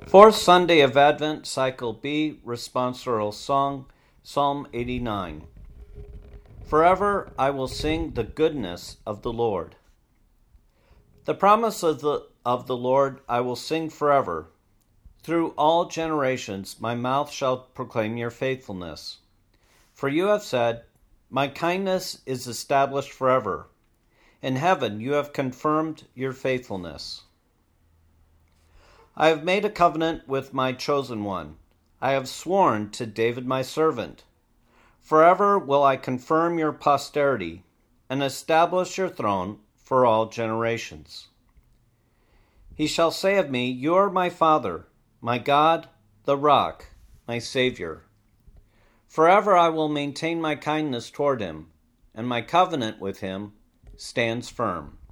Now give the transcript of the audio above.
Fourth Sunday of Advent, Cycle B, Responsorial Song, Psalm 89. Forever I will sing the goodness of the Lord. The promise of the Lord I will sing forever. Through all generations my mouth shall proclaim your faithfulness. For you have said, my kindness is established forever. In heaven you have confirmed your faithfulness. I have made a covenant with my chosen one. I have sworn to David my servant. Forever will I confirm your posterity and establish your throne for all generations. He shall say of me, you are my Father, my God, the rock, my Savior. Forever I will maintain my kindness toward him, and my covenant with him stands firm.